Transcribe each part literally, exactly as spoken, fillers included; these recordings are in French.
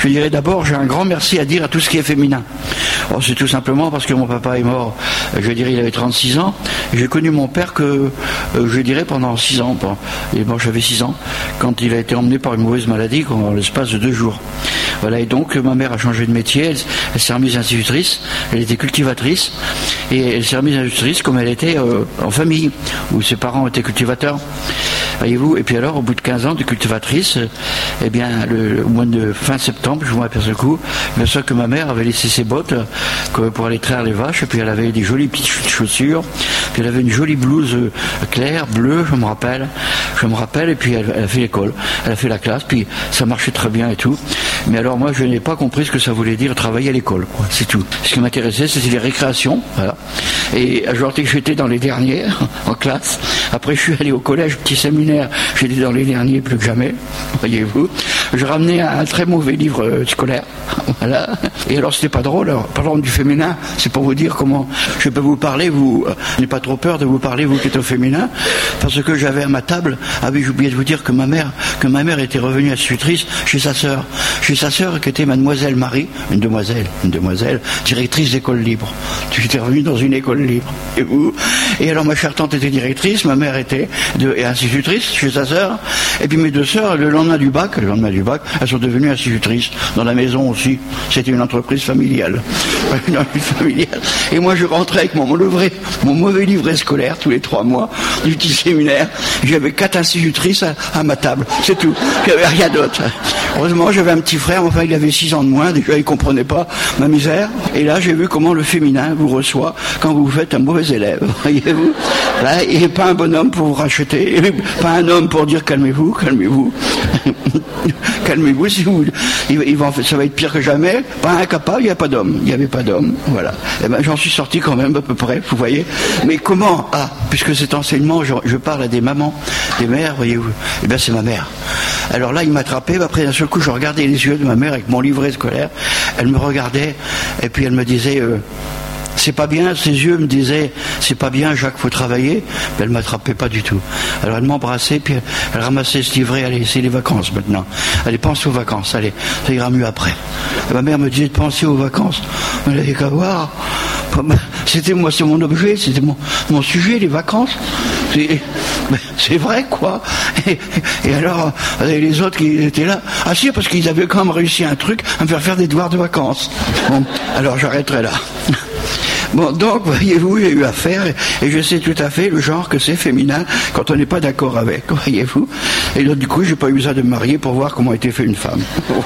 Je dirais d'abord, j'ai un grand merci à dire à tout ce qui est féminin. Oh, c'est tout simplement parce que mon papa est mort, je dirais, il avait trente-six ans. J'ai connu mon père que, euh, je dirais, pendant six ans. Bon, il est mort, j'avais six ans, quand il a été emmené par une mauvaise maladie en l'espace de deux jours. Voilà, et donc ma mère a changé de métier, elle, elle s'est remise institutrice, elle était cultivatrice, et elle s'est remise institutrice comme elle était euh, en famille, où ses parents étaient cultivateurs. Voyez-vous, et puis alors, au bout de quinze ans de cultivatrice, eh bien, le, au mois de fin septembre, je m'aperçois coup, je m'aperçois que ma mère avait laissé ses bottes euh, pour aller traire les vaches, et puis elle avait des jolies petites chaussures, puis elle avait une jolie blouse euh, claire, bleue, je me rappelle, je me rappelle, et puis elle, elle a fait l'école, elle a fait la classe, puis ça marchait très bien et tout. Mais alors moi, je n'ai pas compris ce que ça voulait dire travailler à l'école, quoi, c'est tout. Ce qui m'intéressait, c'était les récréations, voilà. Et je que j'étais dans les derniers en classe. Après, je suis allé au collège, petit séminaire, j'étais dans les derniers plus que jamais, voyez-vous. Je ramenais un très mauvais livre euh, scolaire, voilà. Et alors, c'était pas drôle. Alors, parlant du féminin, c'est pour vous dire comment je peux vous parler. Vous euh, n'avez pas trop peur de vous parler, vous qui êtes au féminin, parce que j'avais à ma table. Ah oui, j'ai oublié de vous dire que ma mère, que ma mère était revenue institutrice chez sa sœur, chez sa sœur qui était Mademoiselle Marie, une demoiselle, une demoiselle, directrice d'école libre. J'étais revenu dans une école libre. Et vous, et alors ma chère tante était directrice, ma mère était de, et institutrice chez sa sœur, et puis mes deux sœurs, le lendemain du bac, le lendemain du bac, elles sont devenues institutrices dans la maison aussi. C'était une entreprise familiale, une entreprise familiale. Et moi, je rentrais avec mon livret, mon mauvais livret scolaire tous les trois mois du petit séminaire. J'avais quatre institutrices à, à ma table, c'est tout. Il n'y avait rien d'autre. Heureusement, j'avais un petit frère, enfin, il avait six ans de moins. Déjà, il comprenait pas ma misère. Et là, j'ai vu comment le féminin vous reçoit quand vous faites un mauvais élève. Voyez-vous, là, et pas un bonhomme pour vous racheter, et pas un homme pour dire calmez-vous, calmez-vous, calmez-vous. Si vous, il, il va, ça va être pire que jamais. Pas incapable, il n'y a pas d'homme, il n'y avait pas d'homme. Voilà. Et ben, j'en suis sorti quand même à peu près, vous voyez. Mais comment? Ah, puisque cet enseignement, je, je parle à des mamans, des mères, voyez-vous. Eh bien, c'est ma mère. Alors là, il m'attrapait. Après, d'un seul coup, je regardais les yeux de ma mère avec mon livret scolaire. Elle me regardait, et puis elle me disait. Euh, C'est pas bien, ses yeux me disaient, c'est pas bien, Jacques, faut travailler. Mais elle m'attrapait pas du tout. Alors elle m'embrassait, puis elle, elle ramassait ce livret, allez, c'est les vacances maintenant. Allez, pense aux vacances, allez, ça ira mieux après. Et ma mère me disait de penser aux vacances. Elle n'avait qu'à voir. C'était moi, c'est mon objet, c'était mon, mon sujet, les vacances. C'est, c'est vrai, quoi. Et, et alors, les autres qui étaient là, ah si, parce qu'ils avaient quand même réussi un truc, à me faire faire des devoirs de vacances. Bon, alors j'arrêterai là. Bon, donc, voyez-vous, j'ai eu affaire, et, et je sais tout à fait le genre que c'est féminin quand on n'est pas d'accord avec, voyez-vous. Et donc, du coup, j'ai pas eu besoin de me marier pour voir comment était fait une femme.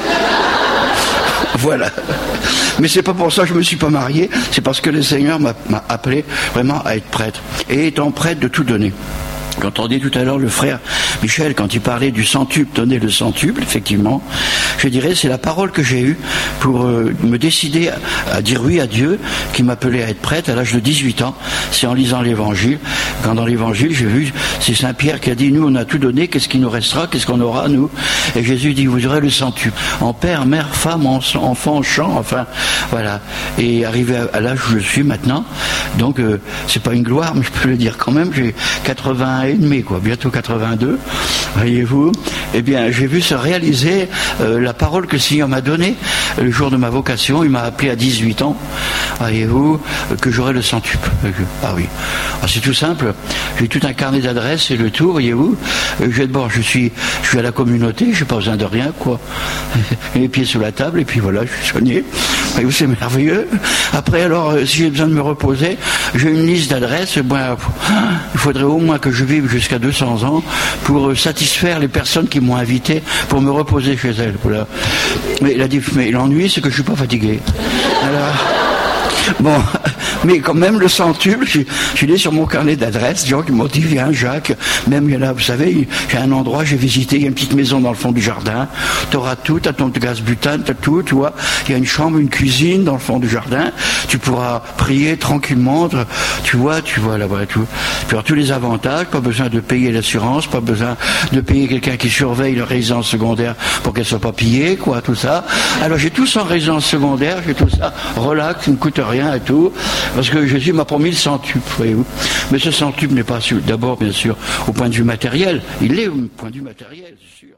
Voilà. Mais c'est pas pour ça que je me suis pas marié, c'est parce que le Seigneur m'a, m'a appelé vraiment à être prêtre. Et étant prêtre de tout donner. J'entendais tout à l'heure le frère Michel, quand il parlait du centuple, donner le centuple, effectivement, je dirais, c'est la parole que j'ai eue pour euh, me décider à, à dire oui à Dieu, qui m'appelait à être prêtre à l'âge de dix-huit ans. C'est en lisant l'Évangile. Quand dans l'Évangile, j'ai vu, c'est Saint Pierre qui a dit, nous, on a tout donné, qu'est-ce qui nous restera, qu'est-ce qu'on aura, nous? Et Jésus dit, vous aurez le centuple. En père, mère, femme, enfant, chant, enfin, voilà. Et arrivé à, à l'âge où je suis maintenant, donc, euh, c'est pas une gloire, mais je peux le dire quand même, j'ai quatre-vingts et demi, quoi, bientôt quatre-vingt-deux, voyez-vous, eh bien, j'ai vu se réaliser euh, la parole que le Seigneur m'a donnée le jour de ma vocation. Il m'a appelé à dix-huit ans, voyez-vous, euh, que j'aurais le centuple. Ah oui, ah, c'est tout simple, j'ai tout un carnet d'adresses et le tout, voyez-vous, euh, j'ai d'abord, je suis, je suis à la communauté, j'ai pas besoin de rien, quoi, les pieds sous la table, et puis voilà, je suis soigné, voyez-vous, c'est merveilleux. Après, alors, euh, si j'ai besoin de me reposer, j'ai une liste d'adresses, ben, il faudrait au moins que je vive jusqu'à deux cents ans pour satisfaire les personnes qui m'ont invité pour me reposer chez elles. Voilà. Mais, la, mais l'ennui, c'est que je suis pas fatigué. Alors, bon, mais quand même le centuple, je, je suis allé sur mon carnet d'adresses, des gens qui m'ont dit, viens Jacques, même il y en a, vous savez, j'ai un endroit, j'ai visité, il y a une petite maison dans le fond du jardin, t'auras tout, t'as ton gaz butane, t'as tout, tu vois, il y a une chambre, une cuisine dans le fond du jardin, tu pourras prier tranquillement, tu vois, tu vois là-bas et tout. Puis alors tous les avantages, pas besoin de payer l'assurance, pas besoin de payer quelqu'un qui surveille la résidence secondaire pour qu'elle soit pas pillée, quoi, tout ça. Alors j'ai tout ça en résidence secondaire, j'ai tout ça, relax, ça ne coûte rien et tout. Parce que Jésus m'a promis le centuple, voyez-vous. Mais ce centuple n'est pas d'abord, bien sûr, au point de vue matériel. Il l'est au point de vue matériel, c'est sûr.